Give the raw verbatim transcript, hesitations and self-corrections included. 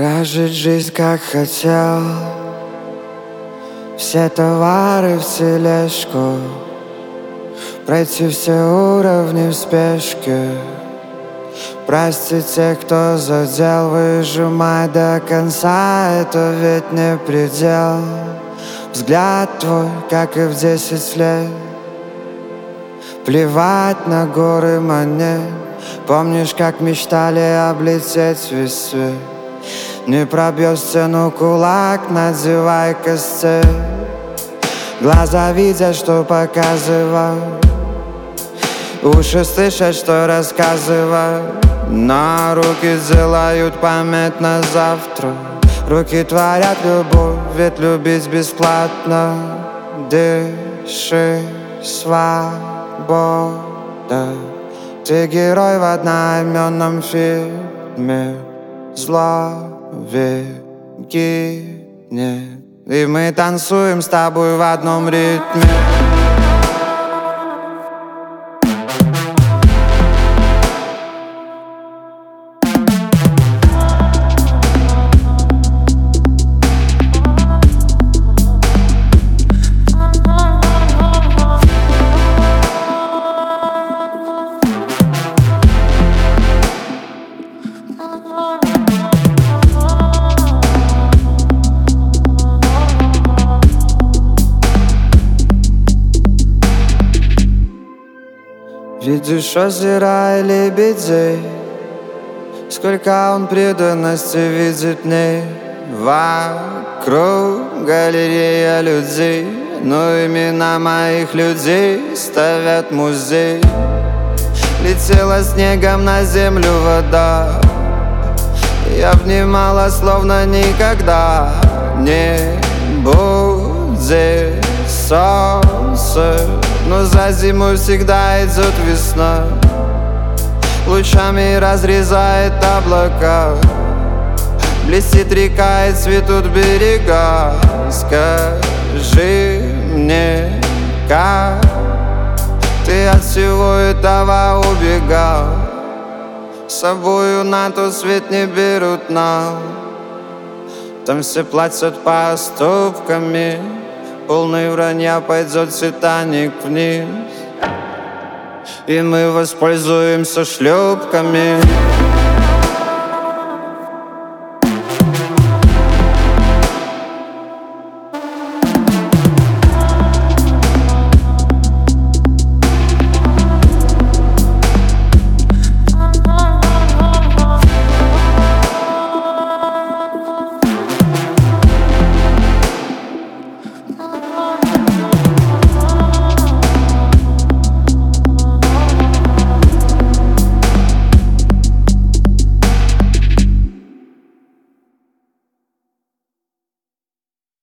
Прожить жизнь как хотел, все товары в тележку, пройти все уровни в спешке. Прости тех, кто задел, выжимать до конца, это ведь не предел. Взгляд твой, как и в десять лет, плевать на горы монет. Помнишь, как мечтали облететь весь свет? Не пробьешь стену кулак, надевай костыль. Глаза видят, что показывают, уши слышат, что рассказывают, но руки делают память на завтра. Руки творят любовь, ведь любить бесплатно. Дыши, свобода. Ты герой в одноименном фильме. Зло гибнет, и мы танцуем с тобой в одном ритме. Видишь озера и лебедей, сколько он преданности видит в ней. Вокруг галерея людей, но имена моих людей ставят музей. Летела снегом на землю вода, я внимала словно никогда. Не будет солнце, но за зиму всегда идет весна, лучами разрезает облака. Блестит река и цветут берега. Скажи мне, как ты от всего этого убегал? С собою на тот свет не берут нам, там все платят поступками. Полный вранья пойдет Титаник вниз, и мы воспользуемся шлюпками.